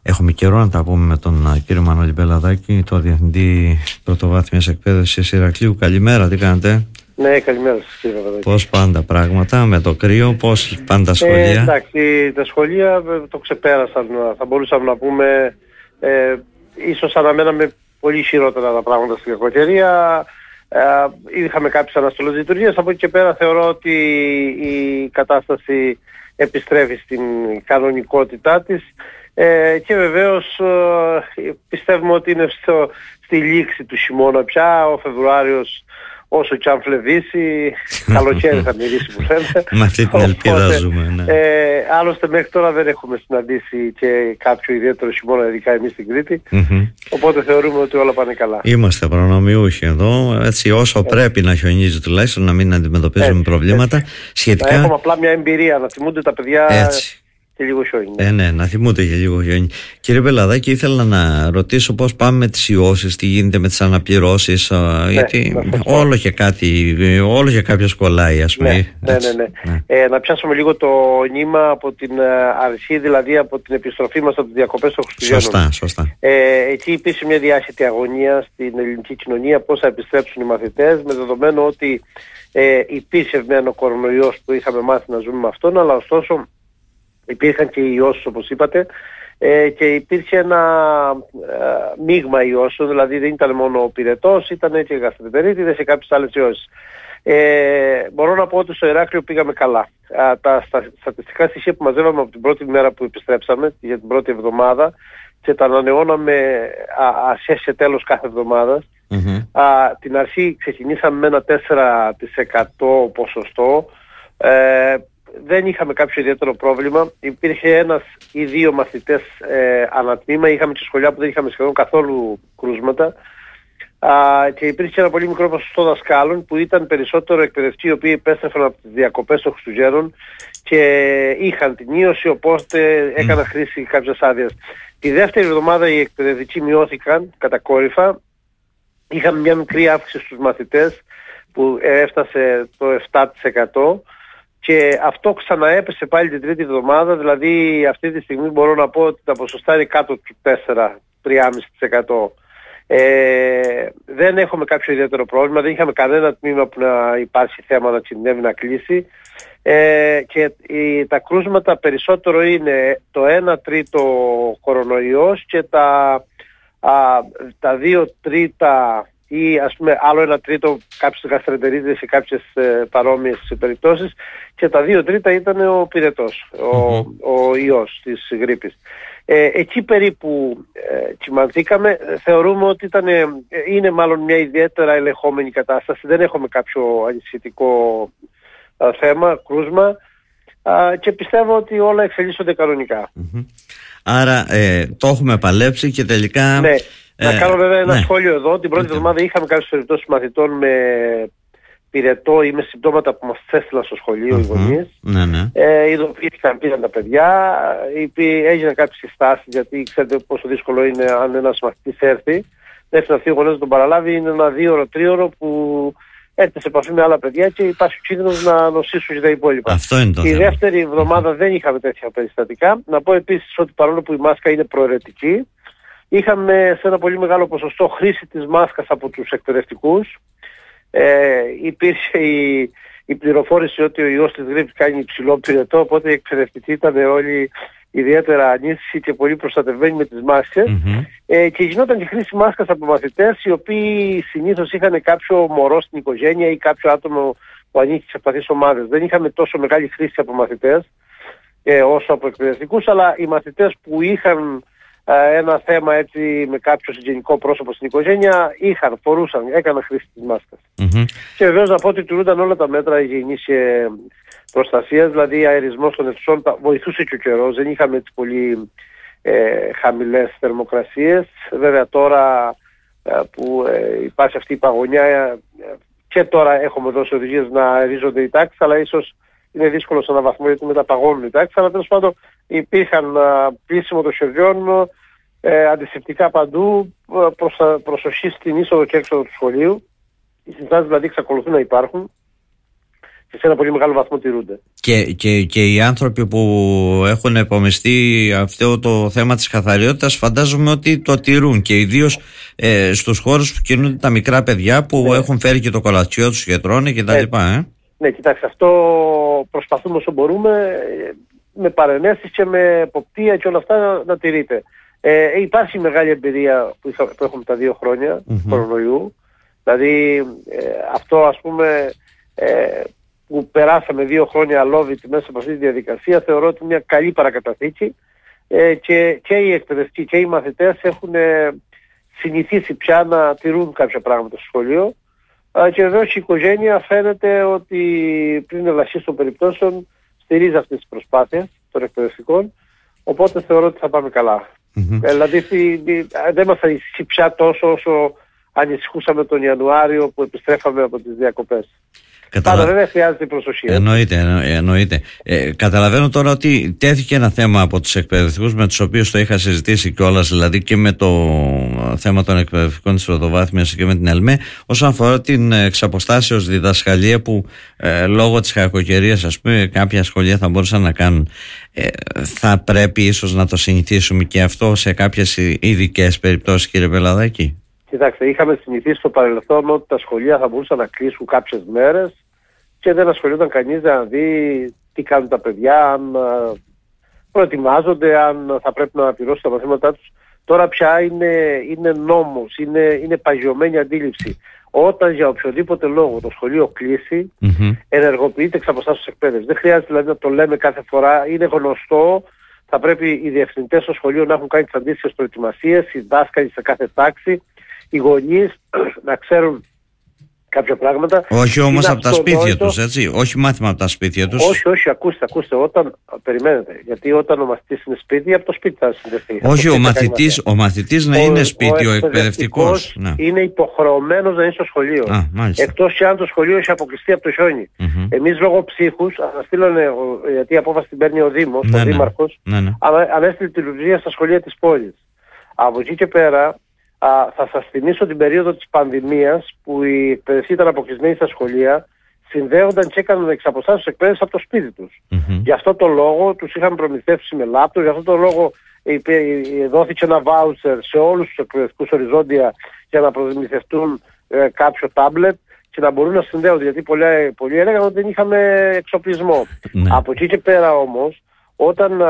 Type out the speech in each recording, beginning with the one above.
Έχουμε καιρό να τα πούμε με τον κύριο Μανώλη Μπελαδάκη, το Διευθυντή Πρωτοβάθμιας Εκπαίδευσης Ηρακλείου. Καλημέρα, τι κάνετε? Ναι, καλημέρα σας κύριε Παπαδάκη. Πώς πάντα πράγματα με το κρύο, πώς πάνε τα σχολεία? Εντάξει, τα σχολεία το ξεπέρασαν, θα μπορούσαμε να πούμε. Ίσως αναμέναμε πολύ χειρότερα τα πράγματα στην κακοκαιρία. Είχαμε κάποιες αναστολές λειτουργίας. Από εκεί και πέρα θεωρώ ότι η κατάσταση επιστρέφει στην κανονικότητά της. Και βεβαίως πιστεύουμε ότι είναι στη λήξη του χειμώνα πια. Ο Φεβρουάριος, όσο και αν φλεβήσει, καλοκαίρι θα μυρίσει που φαίνεται. Με αυτή την ελπίδα ζούμε, ναι. Άλλωστε μέχρι τώρα δεν έχουμε συναντήσει και κάποιο ιδιαίτερο χειμώνα, ειδικά εμείς στην Κρήτη. Οπότε θεωρούμε ότι όλα πάνε καλά. Είμαστε προνομιούχοι εδώ, έτσι όσο πρέπει να χιονίζει τουλάχιστον, να μην αντιμετωπίζουμε προβλήματα. Σχετικά... Έχουμε απλά μια εμπειρία, να θυμούνται τα παιδιά... Έτσι. Και λίγο χιόνι. Ναι, να θυμούνται και λίγο χιόνι. Κύριε Μπελαδάκη, ήθελα να ρωτήσω πώς πάμε με τις ιώσεις, τι γίνεται με τις αναπληρώσεις, γιατί όλο και κάποιος κολλάει, ας πούμε. Ναι. Να πιάσουμε λίγο το νήμα από την αρχή, δηλαδή από την επιστροφή μας από τις διακοπές των Χριστουγέννων. Σωστά. Εκεί υπήρξε μια διάχυτη αγωνία στην ελληνική κοινωνία, πώς θα επιστρέψουν οι μαθητές, με δεδομένο ότι υπήρχε ευμένο κορονοϊός που είχαμε μάθει να ζούμε με αυτόν, αλλά ωστόσο υπήρχαν και οι ιώσεις όπως είπατε, και υπήρχε ένα μείγμα ιώσεων, δηλαδή δεν ήταν μόνο ο πυρετός, ήταν και γαστρεντερίτιδες και κάποιες άλλες ιώσεις. Μπορώ να πω ότι στο Ηράκλειο πήγαμε καλά. Τα στατιστικά στοιχεία που μαζεύαμε από την πρώτη μέρα που επιστρέψαμε, για την πρώτη εβδομάδα, και τα ανανεώναμε σε τέλος κάθε εβδομάδας. Την αρχή ξεκινήσαμε με ένα 4% ποσοστό. Δεν είχαμε κάποιο ιδιαίτερο πρόβλημα. Υπήρχε ένας ή δύο μαθητές ανατμήμα. Είχαμε και σχολεία που δεν είχαμε σχεδόν καθόλου κρούσματα. Και υπήρχε ένα πολύ μικρό ποσοστό δασκάλων που ήταν περισσότερο εκπαιδευτικοί, οι οποίοι επέστρεφαν από τις διακοπές των Χριστουγέννων και είχαν την ίωση, οπότε έκαναν χρήση κάποιες άδειες. Τη δεύτερη εβδομάδα οι εκπαιδευτικοί μειώθηκαν κατακόρυφα. Είχαμε μια μικρή αύξηση στους μαθητές που έφτασε το 7%. Και αυτό ξαναέπεσε πάλι την τρίτη εβδομάδα, δηλαδή αυτή τη στιγμή μπορώ να πω ότι τα ποσοστά είναι κάτω του 4-3,5%. Δεν έχουμε κάποιο ιδιαίτερο πρόβλημα, δεν είχαμε κανένα τμήμα που να υπάρχει θέμα να κινδυνεύει να κλείσει. Και τα κρούσματα περισσότερο είναι το 1/3 κορονοϊός και τα 2/3 ή ας πούμε άλλο 1/3 κάποιες γαστρεντερίτιδες σε κάποιες παρόμοιες περιπτώσεις, και τα 2/3 ήταν ο πυρετός, ο ιός της γρίπης. Εκεί περίπου κυμανθήκαμε. Θεωρούμε ότι είναι μάλλον μια ιδιαίτερα ελεγχόμενη κατάσταση. Δεν έχουμε κάποιο ανησυχητικό θέμα, κρούσμα, και πιστεύω ότι όλα εξελίσσονται κανονικά. Άρα το έχουμε παλέψει και τελικά... Ναι. Να κάνω βέβαια ένα σχόλιο εδώ. Την πρώτη εβδομάδα είχαμε κάποιες περιπτώσεις μαθητών με πυρετό ή με συμπτώματα που μας έστειλαν στο σχολείο οι γονείς. Ειδοποιήθηκαν, πήγαν τα παιδιά, έγιναν κάποιες συστάσεις, γιατί ξέρετε πόσο δύσκολο είναι αν ένας μαθητής έρθει. Δεν έρθει να φύγει ο γονέας να τον παραλάβει, είναι ένα 2-3ωρο που έρθει σε επαφή με άλλα παιδιά και υπάρχει ο κίνδυνος να νοσήσουν και τα υπόλοιπα. Αυτό είναι το θέμα. Η δεύτερη εβδομάδα δεν είχαμε τέτοια περιστατικά. Να πω επίσης ότι παρόλο που η μάσκα είναι προαιρετική, είχαμε σε ένα πολύ μεγάλο ποσοστό χρήση της μάσκας από τους εκπαιδευτικούς. Υπήρχε η πληροφόρηση ότι ο ιός της γρίπης κάνει υψηλό πυρετό, οπότε οι εκπαιδευτικοί ήταν όλοι ιδιαίτερα ανήσυχοι και πολύ προστατευμένοι με τις μάσκες. Και γινόταν και χρήση μάσκας από μαθητές, οι οποίοι συνήθως είχαν κάποιο μωρό στην οικογένεια ή κάποιο άτομο που ανήκει σε ευπαθείς ομάδες. Δεν είχαμε τόσο μεγάλη χρήση από μαθητές όσο από εκπαιδευτικούς, αλλά οι μαθητές που είχαν ένα θέμα έτσι με κάποιο συγγενικό πρόσωπο στην οικογένεια φορούσαν, έκαναν χρήση της μάσκας. Και βεβαίως να πω ότι τηρούνταν όλα τα μέτρα υγιεινής και προστασίας, δηλαδή αερισμός των αιθουσών, βοηθούσε και ο καιρός, δεν είχαμε έτσι πολύ χαμηλές θερμοκρασίες. Βέβαια τώρα που υπάρχει αυτή η παγωνιά, και τώρα έχουμε δώσει οδηγίες να αερίζονται οι τάξεις, αλλά ίσως είναι δύσκολο σε έναν βαθμό γιατί μεταπαγώνουν οι τάξεις, αλλά τέλος πάντων υπήρχαν πλήσιμο των χεριών, αντισηπτικά παντού, προσοχή στην είσοδο και έξοδο του σχολείου. Οι συστάσεις δηλαδή εξακολουθούν να υπάρχουν και σε ένα πολύ μεγάλο βαθμό τηρούνται. Και οι άνθρωποι που έχουν επομιστεί αυτό το θέμα της καθαριότητας φαντάζομαι ότι το τηρούν, και ιδίως στους χώρους που κινούνται τα μικρά παιδιά που έχουν φέρει και το κολατσιό τους και τρώνε και τα λοιπά. Ναι, κοιτάξτε, αυτό προσπαθούμε όσο μπορούμε με παρενέσεις και με εποπτεία και όλα αυτά να τηρείται. Υπάρχει μεγάλη εμπειρία που έχουμε τα 2 χρόνια κορονοϊού. Δηλαδή αυτό, ας πούμε, που περάσαμε 2 χρόνια αλόβητοι μέσα από αυτή τη διαδικασία, θεωρώ ότι είναι μια καλή παρακαταθήκη, και οι εκπαιδευτικοί και οι μαθητές έχουν συνηθίσει πια να τηρούν κάποια πράγματα στο σχολείο, και βεβαίως η οικογένεια φαίνεται ότι πριν ελαχίστων περιπτώσεων στηρίζει αυτές τις προσπάθειες των εκπαιδευτικών, οπότε θεωρώ ότι θα πάμε καλά. Δηλαδή δεν μας ανησυχεί πια τόσο όσο ανησυχούσαμε τον Ιανουάριο που επιστρέφαμε από τις διακοπές. Πάντα δεν χρειάζεται η προσοχή. Εννοείται. Καταλαβαίνω τώρα ότι τέθηκε ένα θέμα από τους εκπαιδευτικούς με τους οποίους το είχα συζητήσει κιόλας, δηλαδή και με το θέμα των εκπαιδευτικών της πρωτοβάθμιας και με την ΕΛΜΕ, όσον αφορά την εξαποστάσεως διδασκαλία που λόγω της κακοκαιρίας, ας πούμε, κάποια σχολεία θα μπορούσαν να κάνουν. Θα πρέπει ίσως να το συνηθίσουμε και αυτό σε κάποιες ειδικές περιπτώσεις, κύριε Πελαδάκη? Κοιτάξτε, είχαμε συνηθίσει στο παρελθόν ότι τα σχολεία θα μπορούσαν να κλείσουν κάποιες μέρες και δεν ασχολιόταν κανείς να δει τι κάνουν τα παιδιά, αν προετοιμάζονται, αν θα πρέπει να αναπληρώσουν τα μαθήματά τους. Τώρα πια είναι νόμος, είναι παγιωμένη αντίληψη. Όταν για οποιοδήποτε λόγο το σχολείο κλείσει, ενεργοποιείται εξ αποστάσεως εκπαίδευση. Δεν χρειάζεται δηλαδή να το λέμε κάθε φορά, είναι γνωστό. Θα πρέπει οι διευθυντές στο σχολείο να έχουν κάνει τις αντίστοιχες προετοιμασίες, οι δάσκαλοι σε κάθε τάξη, οι γονείς να ξέρουν κάποια πράγματα. Όχι όμως από τα σπίτια τους, έτσι. Όχι μάθημα από τα σπίτια τους. Όχι, ακούστε. Περιμένετε. Γιατί όταν ο μαθητής είναι σπίτι, από το σπίτι θα συνδεθεί. Όχι, ο μαθητής να είναι σπίτι, ο εκπαιδευτικός. Είναι υποχρεωμένος να είναι στο σχολείο. Εκτός και αν το σχολείο έχει αποκλειστεί από το χιόνι. Εμείς λόγω ψύχους αναστήλωνε, γιατί η απόφαση την παίρνει ο Δήμος, ο Δήμαρχος, ανέστειλε τη λειτουργία στα σχολεία της πόλης. Από εκεί και πέρα, θα σας θυμίσω την περίοδο της πανδημίας που οι εκπαιδευτικοί ήταν αποκλεισμένοι στα σχολεία, συνδέονταν και έκαναν εξ αποστάσεως εκπαίδευση από το σπίτι τους. Γι' αυτό το λόγο τους είχαμε προμηθεύσει με λάπτοπ, γι' αυτό το λόγο δόθηκε ένα βάουτσερ σε όλους τους εκπαιδευτικούς οριζόντια για να προμηθευτούν κάποιο τάμπλετ και να μπορούν να συνδέονται, γιατί πολλοί έλεγαν ότι δεν είχαμε εξοπλισμό. Από εκεί και πέρα όμως, όταν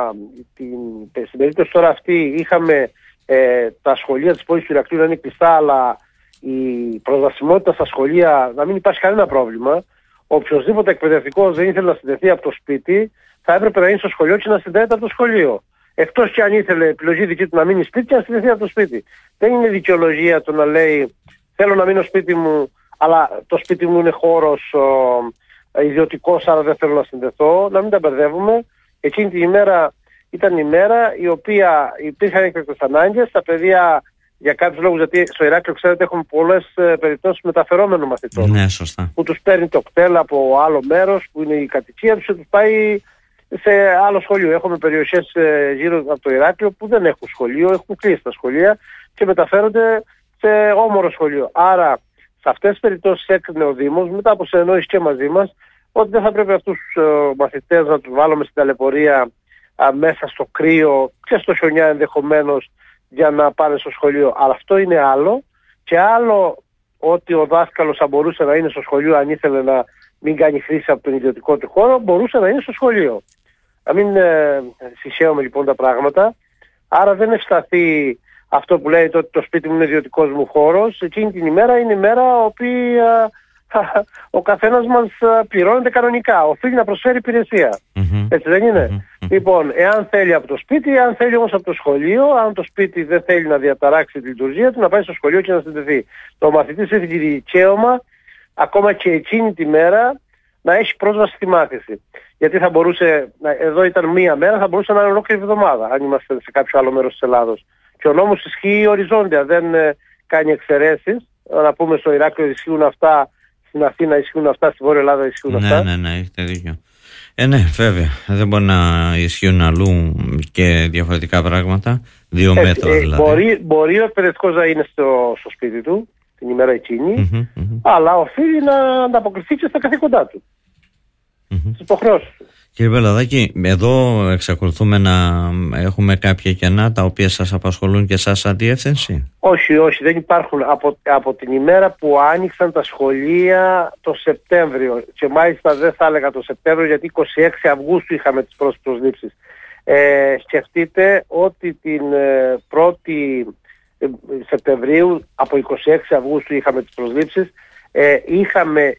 στην περίπτωση τώρα αυτή είχαμε τα σχολεία της πόλης του Ηρακλείου να είναι κλειστά, αλλά η προσβασιμότητα στα σχολεία να μην υπάρχει κανένα πρόβλημα, οποιοσδήποτε εκπαιδευτικός δεν ήθελε να συνδεθεί από το σπίτι θα έπρεπε να είναι στο σχολείο και να συνδέεται από το σχολείο. Εκτός και αν ήθελε επιλογή δική του να μείνει σπίτι και να συνδεθεί από το σπίτι. Δεν είναι δικαιολογία το να λέει θέλω να μείνω σπίτι μου, αλλά το σπίτι μου είναι χώρος ιδιωτικός, άρα δεν θέλω να συνδεθώ. Να μην τα μπερδεύουμε. Εκείνη την ημέρα ήταν η μέρα η οποία υπήρχαν έκτακτες ανάγκες. Τα παιδιά, για κάποιους λόγους, γιατί στο Ηράκλειο ξέρετε έχουμε πολλές περιπτώσεις μεταφερόμενων μαθητών. Ναι, σωστά. Που τους παίρνει το κτέλ από άλλο μέρος που είναι η κατοικία τους και τους πάει σε άλλο σχολείο. Έχουμε περιοχές γύρω από το Ηράκλειο που δεν έχουν σχολείο, έχουν κλείσει τα σχολεία και μεταφέρονται σε όμορο σχολείο. Άρα σε αυτές τις περιπτώσεις έκρινε ο Δήμος, μετά από συνεννόηση και μαζί μας, ότι δεν θα πρέπει αυτούς τους μαθητές να τους βάλουμε στην ταλαιπωρία μέσα στο κρύο και στο χιονιά ενδεχομένως για να πάνε στο σχολείο. Αλλά αυτό είναι άλλο, και άλλο ότι ο δάσκαλος θα μπορούσε να είναι στο σχολείο αν ήθελε να μην κάνει χρήση από τον ιδιωτικό του χώρο, μπορούσε να είναι στο σχολείο. Να μην συσχέουμε λοιπόν τα πράγματα. Άρα δεν ευσταθεί αυτό που λέει ότι το σπίτι μου είναι ιδιωτικός μου χώρος. Εκείνη την ημέρα είναι η μέρα όπου ο καθένας μας πληρώνεται κανονικά, οφείλει να προσφέρει υπηρεσία. Έτσι δεν είναι? Λοιπόν, εάν θέλει από το σπίτι, εάν θέλει όμως από το σχολείο, αν το σπίτι δεν θέλει να διαταράξει τη λειτουργία του, να πάει στο σχολείο και να συνδεθεί. Το μαθητής έχει δικαίωμα ακόμα και εκείνη τη μέρα να έχει πρόσβαση στη μάθηση. Γιατί θα μπορούσε, εδώ ήταν μία μέρα, θα μπορούσε να είναι ολόκληρη εβδομάδα, αν είμαστε σε κάποιο άλλο μέρος της Ελλάδος. Και ο νόμος ισχύει οριζόντια, δεν κάνει εξαιρέσεις. Να πούμε στο Ηράκλειο ισχύουν αυτά, στην Αθήνα ισχύουν αυτά, στη Βόρεια Ελλάδα ισχύουν αυτά. Ναι, έχετε δίκιο. Ναι, βέβαια. Δεν μπορεί να ισχύουν αλλού και διαφορετικά πράγματα. 2 μέτρα δηλαδή. Μπορεί ο εκπαιδευτικός να είναι στο σπίτι του την ημέρα εκείνη, αλλά οφείλει να ανταποκριθεί και στα καθήκοντά του. στις υποχρεώσεις του. Κύριε Πελαδάκη, εδώ εξακολουθούμε να έχουμε κάποια κενά τα οποία σας απασχολούν και εσάς σαν διεύθυνση? Όχι, δεν υπάρχουν. Από την ημέρα που άνοιξαν τα σχολεία το Σεπτέμβριο, και μάλιστα δεν θα έλεγα το Σεπτέμβριο, γιατί 26 Αυγούστου είχαμε τις πρώτες προσλήψεις. Σκεφτείτε ότι την 1η Σεπτεμβρίου, από 26 Αυγούστου είχαμε τις προσλήψεις, είχαμε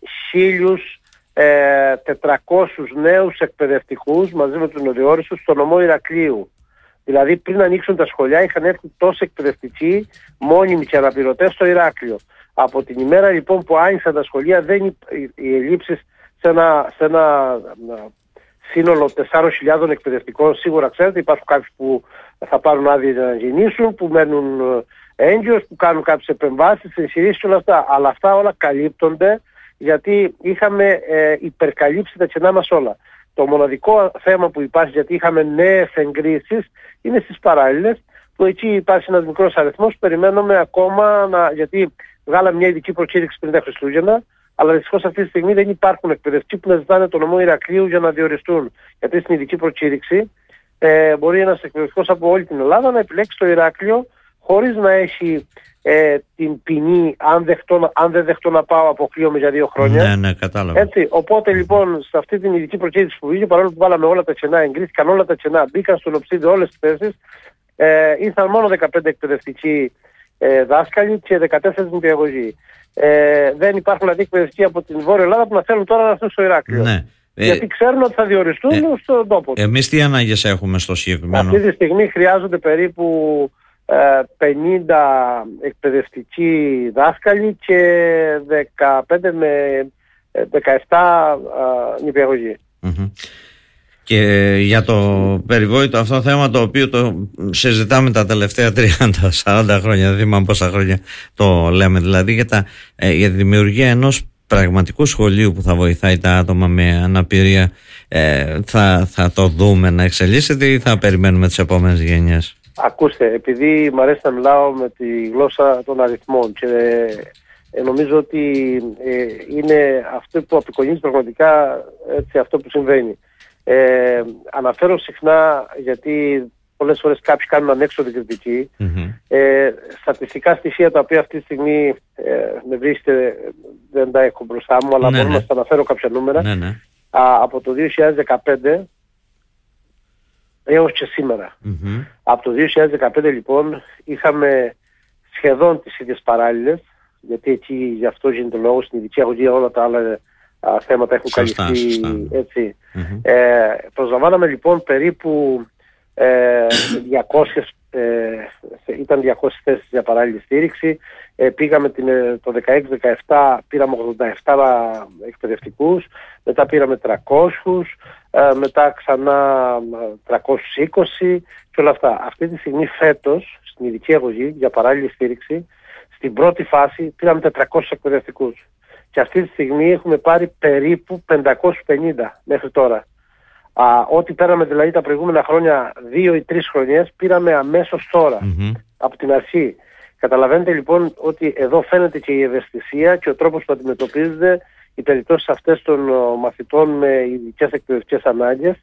1.400 νέους εκπαιδευτικούς μαζί με τους νεοδιόριστους στο νομό Ηρακλείου. Δηλαδή πριν ανοίξουν τα σχολεία είχαν έρθει τόσοι εκπαιδευτικοί μόνιμοι και αναπληρωτές στο Ηράκλειο. Από την ημέρα λοιπόν που άνοιξαν τα σχολεία, οι ελλείψεις σε ένα σύνολο 4.000 εκπαιδευτικών, σίγουρα ξέρετε, υπάρχουν κάποιοι που θα πάρουν άδεια να γεννήσουν, που μένουν έγκυος, που κάνουν κάποιες επεμβάσεις, εγχειρήσεις και όλα αυτά. Αλλά αυτά όλα καλύπτονται, γιατί είχαμε υπερκαλύψει τα κενά μας όλα. Το μοναδικό θέμα που υπάρχει, γιατί είχαμε νέες εγκρίσεις, είναι στις παράλληλες, που εκεί υπάρχει ένας μικρός αριθμός. Περιμένουμε ακόμα, γιατί βγάλαμε μια ειδική προκήρυξη πριν τα Χριστούγεννα, αλλά δυστυχώς αυτή τη στιγμή δεν υπάρχουν εκπαιδευτικοί που να ζητάνε το νομό Ηρακλείου για να διοριστούν. Γιατί στην ειδική προκήρυξη μπορεί ένας εκπαιδευτικός από όλη την Ελλάδα να επιλέξει το Ηράκλειο χωρίς να έχει την ποινή αν δεν δεχτώ να πάω, αποκλείομαι για 2 χρόνια. Ναι, κατάλαβα. Έτσι, οπότε λοιπόν σε αυτή την ειδική προκήρυξη που βγήκε, παρόλο που βάλαμε όλα τα κενά, εγκρίθηκαν όλα τα κενά, μπήκαν στο λοψίδι όλες τις θέσεις, ήρθαν μόνο 15 εκπαιδευτικοί δάσκαλοι και 14 νηπιαγωγοί. Δεν υπάρχουν δηλαδή εκπαιδευτικοί από την Βόρεια Ελλάδα που να θέλουν τώρα να έρθουν στο Ηράκλειο. Ναι. Γιατί ξέρουν ότι θα διοριστούν στον τόπο τους. Εμείς τι ανάγκες έχουμε στο συγκεκριμένο? Αυτή τη στιγμή χρειάζονται περίπου 50 εκπαιδευτικοί δάσκαλοι και 15 με 17 νηπιαγωγοί. Και για το περιβόητο αυτό θέμα, το οποίο το συζητάμε τα τελευταία 30-40 χρόνια, δεν θυμάμαι πόσα χρόνια το λέμε, δηλαδή για τη δημιουργία ενός πραγματικού σχολείου που θα βοηθάει τα άτομα με αναπηρία, θα το δούμε να εξελίσσεται ή θα περιμένουμε τις επόμενες γενιές? Ακούστε, επειδή μου αρέσει να μιλάω με τη γλώσσα των αριθμών και νομίζω ότι είναι αυτό που απεικονίζει πραγματικά έτσι, αυτό που συμβαίνει. Αναφέρω συχνά, γιατί πολλές φορές κάποιοι κάνουν ανέξοδη κριτική, στατιστικά στοιχεία τα οποία αυτή τη στιγμή με βρίσκεται, δεν τα έχω μπροστά μου, αλλά μπορώ να σας αναφέρω κάποια νούμερα. Από το 2015 έως και σήμερα. Από το 2015 λοιπόν είχαμε σχεδόν τις ίδιες παράλληλες, γιατί εκεί γι' αυτό γίνεται λόγος, στην ειδική αγωγή όλα τα άλλα θέματα έχουν καλυφθεί έτσι. Προσλαμβάναμε λοιπόν περίπου 200, ήταν 200 θέσεις για παράλληλη στήριξη. Πήγαμε το 16-17, πήραμε 87 εκπαιδευτικούς, μετά πήραμε 300, μετά ξανά 320 και όλα αυτά. Αυτή τη στιγμή φέτος στην ειδική αγωγή για παράλληλη στήριξη, στην πρώτη φάση πήραμε 400 εκπαιδευτικούς και αυτή τη στιγμή έχουμε πάρει περίπου 550 μέχρι τώρα. Ό,τι πέραμε δηλαδή τα προηγούμενα χρόνια, 2 ή 3 χρονιές, πήραμε αμέσως τώρα, από την αρχή. Καταλαβαίνετε λοιπόν ότι εδώ φαίνεται και η ευαισθησία και ο τρόπος που αντιμετωπίζονται οι περιπτώσεις αυτές των μαθητών με ειδικές εκπαιδευτικές ανάγκες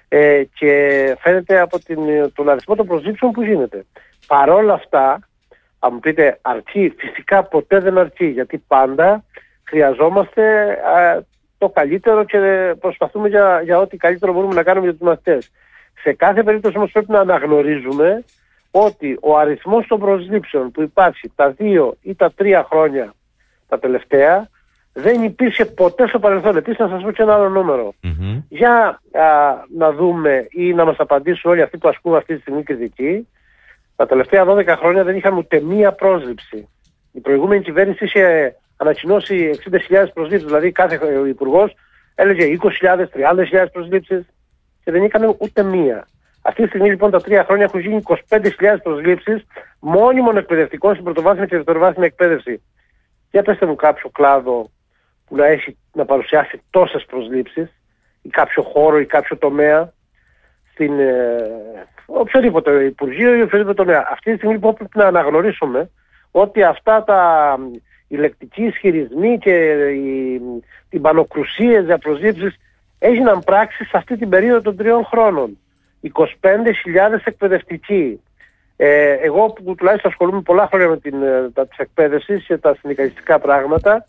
και φαίνεται από τον αριθμό των προσλήψεων που γίνεται. Παρόλα αυτά, αν μου πείτε αρκεί, φυσικά ποτέ δεν αρκεί, γιατί πάντα χρειαζόμαστε το καλύτερο και προσπαθούμε για ό,τι καλύτερο μπορούμε να κάνουμε για τους μαθητές. Σε κάθε περίπτωση όμως πρέπει να αναγνωρίζουμε ότι ο αριθμός των προσλήψεων που υπάρχει τα 2 ή τα 3 χρόνια τα τελευταία δεν υπήρχε ποτέ στο παρελθόν. Επίσης να σας πω και ένα άλλο νούμερο. Για να δούμε ή να μας απαντήσουν όλοι αυτοί που ασκούν αυτή τη στιγμή κριτική. Τα τελευταία 12 χρόνια δεν είχαμε ούτε μία πρόσληψη. Η προηγούμενη κυβέρνηση είχε ανακοινώσει 60.000 προσλήψεις, δηλαδή κάθε υπουργός έλεγε 20.000, 30.000 προσλήψεις και δεν έκανε ούτε μία. Αυτή τη στιγμή λοιπόν τα 3 χρόνια έχουν γίνει 25.000 προσλήψεις μόνιμων εκπαιδευτικών στην πρωτοβάθμια και δευτεροβάθμια εκπαίδευση. Για πέστε μου κάποιο κλάδο που να παρουσιάσει τόσες προσλήψεις ή κάποιο χώρο ή κάποιο τομέα στην οποιοδήποτε υπουργείο ή οποιοδήποτε τομέα. Αυτή τη στιγμή λοιπόν πρέπει να αναγνωρίσουμε ότι αυτά οι λεκτικοί ισχυρισμοί και οι πανοκρουσίες για προσλήψεις έγιναν πράξεις σε αυτή την περίοδο των 3 χρόνων. 25.000 εκπαιδευτικοί. Εγώ που τουλάχιστον ασχολούμαι πολλά χρόνια με τις εκπαίδευση και τα συνδικαλιστικά πράγματα,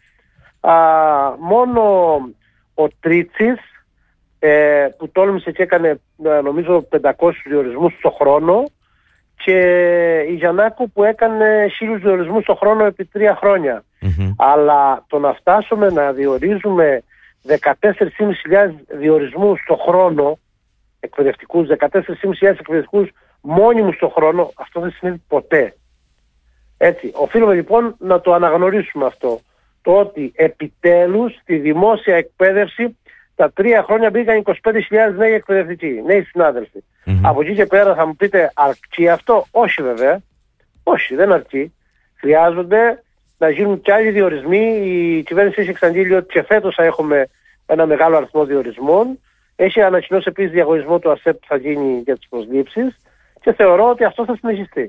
μόνο ο Τρίτσης που τόλμησε και έκανε νομίζω 500 διορισμούς το χρόνο, και η Γιαννάκου που έκανε 1.000 διορισμούς το χρόνο επί 3 χρόνια. Αλλά το να φτάσουμε να διορίζουμε 14.500 διορισμούς το χρόνο εκπαιδευτικούς, 14.500 εκπαιδευτικούς μόνιμους το χρόνο, αυτό δεν συνέβη ποτέ. Έτσι, οφείλουμε λοιπόν να το αναγνωρίσουμε αυτό. Το ότι επιτέλους στη δημόσια εκπαίδευση τα 3 χρόνια μπήκαν 25.000 νέοι εκπαιδευτικοί, νέοι συνάδελφοι. Από εκεί και πέρα θα μου πείτε, αρκεί αυτό? Όχι βέβαια. Όχι, δεν αρκεί. Χρειάζονται να γίνουν και άλλοι διορισμοί. Η κυβέρνηση έχει εξαγγείλει ότι και φέτος θα έχουμε ένα μεγάλο αριθμό διορισμών. Έχει ανακοινώσει επίσης διαγωνισμό του ΑΣΕΠ που θα γίνει για τις προσλήψεις, και θεωρώ ότι αυτό θα συνεχιστεί.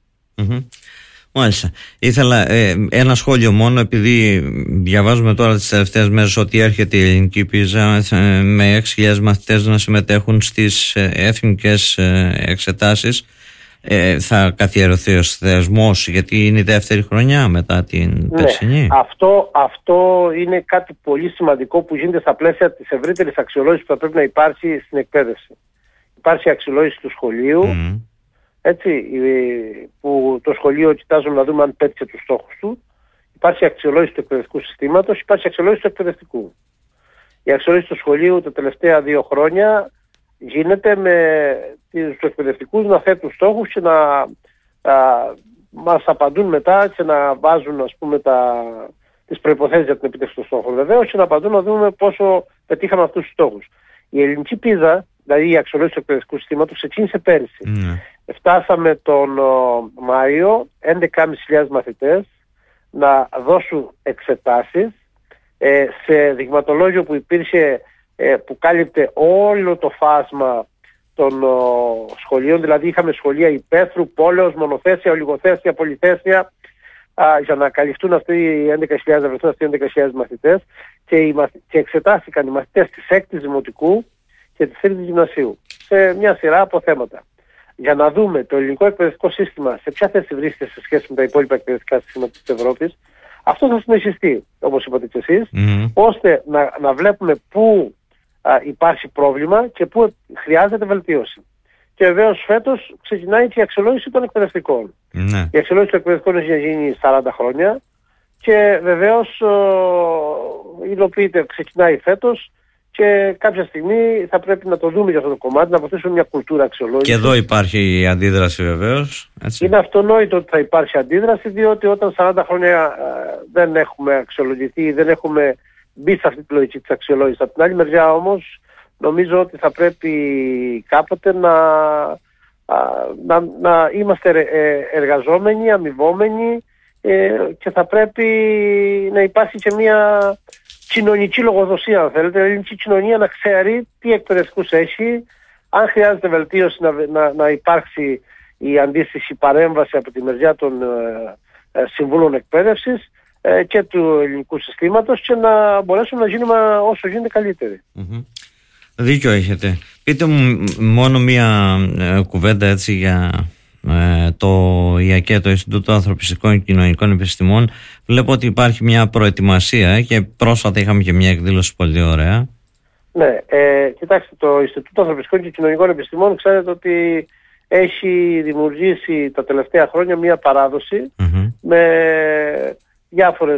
Μάλιστα. Ήθελα ένα σχόλιο μόνο, επειδή διαβάζουμε τώρα τις τελευταίες μέρες ότι έρχεται η ελληνική πίζα με 6.000 μαθητές να συμμετέχουν στις εθνικές εξετάσεις. Θα καθιερωθεί ο θεσμός, γιατί είναι η δεύτερη χρονιά μετά την περσινή. Αυτό είναι κάτι πολύ σημαντικό που γίνεται στα πλαίσια της ευρύτερης αξιολόγησης που θα πρέπει να υπάρξει στην εκπαίδευση. Υπάρχει αξιολόγηση του σχολείου, έτσι, που το σχολείο κοιτάζουμε να δούμε αν πέτυχε τους στόχους του. Υπάρχει αξιολόγηση του εκπαιδευτικού συστήματος, υπάρχει αξιολόγηση του εκπαιδευτικού. Η αξιολόγηση του σχολείου τα τελευταία 2 χρόνια γίνεται με τους εκπαιδευτικούς να θέτουν στόχους και να μας απαντούν μετά και να βάζουν, ας πούμε, τις προϋποθέσεις για την επίτευξη των στόχων, βεβαίως, και να απαντούν να δούμε πόσο πετύχαμε αυτούς τους στόχους. Η ελληνική πίζα, δηλαδή η αξιολόγηση του εκπαιδευτικού συστήματος, ξεκίνησε πέρυσι. Φτάσαμε τον Μάιο 11.500 μαθητές να δώσουν εξετάσεις σε δειγματολόγιο που υπήρχε, που κάλυπτε όλο το φάσμα των σχολείων. Δηλαδή είχαμε σχολεία υπαίθρου, πόλεως, μονοθέσια, ολιγοθέσια, πολυθέσια, για να καλυφθούν αυτοί οι 11.000 μαθητές, και εξετάστηκαν οι μαθητές της 6ης Δημοτικού και της 3ης Γυμνασίου σε μια σειρά από θέματα, για να δούμε το ελληνικό εκπαιδευτικό σύστημα σε ποια θέση βρίσκεται σε σχέση με τα υπόλοιπα εκπαιδευτικά συστήματα της Ευρώπης. Αυτό θα συνεχιστεί, όπως είπατε και εσείς, ώστε να βλέπουμε πού υπάρχει πρόβλημα και πού χρειάζεται βελτίωση. Και βεβαίως φέτος ξεκινάει και η αξιολόγηση των εκπαιδευτικών. Η αξιολόγηση των εκπαιδευτικών έχει γίνει 40 χρόνια και βεβαίως υλοποιείται, ξεκινάει φέτος, και κάποια στιγμή θα πρέπει να το δούμε για αυτό το κομμάτι, να αποθέσουμε μια κουλτούρα αξιολόγηση. Και εδώ υπάρχει η αντίδραση βεβαίως. Έτσι. Είναι αυτονόητο ότι θα υπάρχει αντίδραση, διότι όταν 40 χρόνια δεν έχουμε αξιολογηθεί, δεν έχουμε μπει σε αυτή τη λογική της αξιολόγησης. Από την άλλη μεριά όμως, νομίζω ότι θα πρέπει κάποτε να είμαστε εργαζόμενοι, αμοιβόμενοι, και θα πρέπει να υπάρχει και μια κοινωνική λογοδοσία, αν θέλετε, η ελληνική κοινωνία να ξέρει τι εκπαιδευτικούς έχει, αν χρειάζεται βελτίωση να υπάρξει η αντίστοιχη παρέμβαση από τη μεριά των συμβούλων εκπαίδευσης και του ελληνικού συστήματος, και να μπορέσουμε να γίνουμε όσο γίνεται καλύτεροι. Δίκιο έχετε. Πείτε μου μόνο μία κουβέντα έτσι για το ΙΑΚΕ, το Ινστιτούτο Ανθρωπιστικών και Κοινωνικών Επιστημών. Βλέπω ότι υπάρχει μια προετοιμασία και πρόσφατα είχαμε και μια εκδήλωση πολύ ωραία. Ναι, κοιτάξτε, το Ινστιτούτο Ανθρωπιστικών και Κοινωνικών Επιστημών, ξέρετε ότι έχει δημιουργήσει τα τελευταία χρόνια μια παράδοση με διάφορες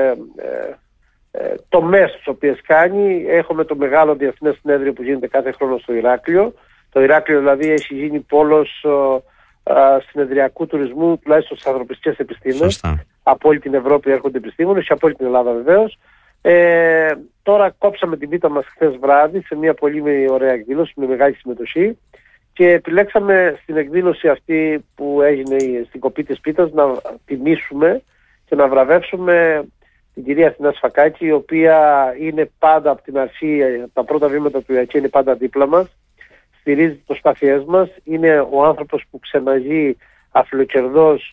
τομές τις οποίες κάνει. Έχουμε το μεγάλο διεθνές συνέδριο που γίνεται κάθε χρόνο στο Ηράκλειο. Το Ηράκλειο δηλαδή έχει γίνει πόλος συνεδριακού τουρισμού, τουλάχιστον στις ανθρωπιστικές επιστήμες. Σωστά. Από όλη την Ευρώπη έρχονται επιστήμονες και από όλη την Ελλάδα βεβαίως. Τώρα κόψαμε την πίτα μας χθες βράδυ σε μια πολύ ωραία εκδήλωση με μεγάλη συμμετοχή, και επιλέξαμε στην εκδήλωση αυτή που έγινε στην κοπή της πίτας να τιμήσουμε και να βραβεύσουμε την κυρία Αθηνά Σφακάκη, η οποία είναι πάντα από την αρχή, τα πρώτα βήματα του ΙΑΚΕ είναι πάντα δίπλα μας, στηρίζει τις προσπάθειές μας, είναι ο άνθρωπος που ξεναγεί αφιλοκερδός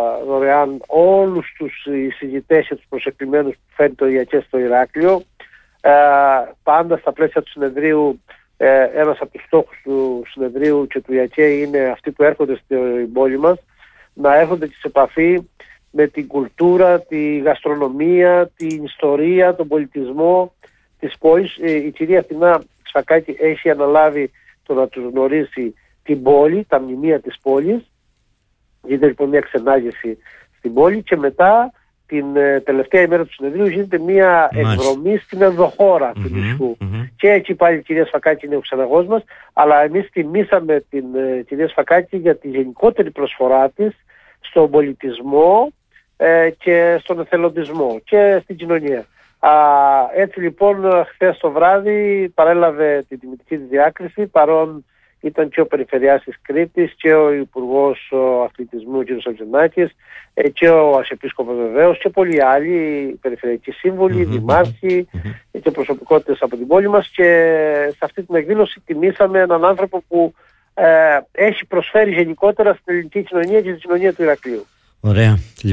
δωρεάν όλους τους εισηγητές και τους προσεκλημένους που φέρνει το ΙΑΚΕ στο Ηράκλειο. Πάντα στα πλαίσια του συνεδρίου, ένας από τους στόχους του συνεδρίου και του ΙΑΚΕ είναι αυτοί που έρχονται στην πόλη μας να έρχονται σε επαφή με την κουλτούρα, τη γαστρονομία, την ιστορία, τον πολιτισμό της πόλης. Η κυρία Αθηνά Σφακάκη έχει αναλάβει το να τους γνωρίσει την πόλη, τα μνημεία της πόλης. Γίνεται λοιπόν μια ξενάγηση στην πόλη και μετά την τελευταία ημέρα του συνεδρίου γίνεται μια εκδρομή στην ενδοχώρα του νησιού. Και εκεί πάλι η κυρία Σφακάκη είναι ο ξεναγός μας, αλλά εμείς τιμήσαμε την κυρία Σφακάκη για τη γενικότερη προσφορά της στον πολιτισμό και στον εθελοντισμό και στην κοινωνία. Έτσι λοιπόν χθες το βράδυ παρέλαβε την τιμητική της διάκριση, παρόν ήταν και ο Περιφερειάρχης της Κρήτης και ο Υπουργός Αθλητισμού κ. Σαλτζενάκης και ο Αρχιεπίσκοπος βεβαίως και πολλοί άλλοι περιφερειακοί σύμβουλοι, δημάρχοι και προσωπικότητες από την πόλη μας, και σε αυτή την εκδήλωση τιμήσαμε έναν άνθρωπο που έχει προσφέρει γενικότερα στην ελληνική κοινωνία και στην κοινωνία του Ηρακλείου. Ωραία.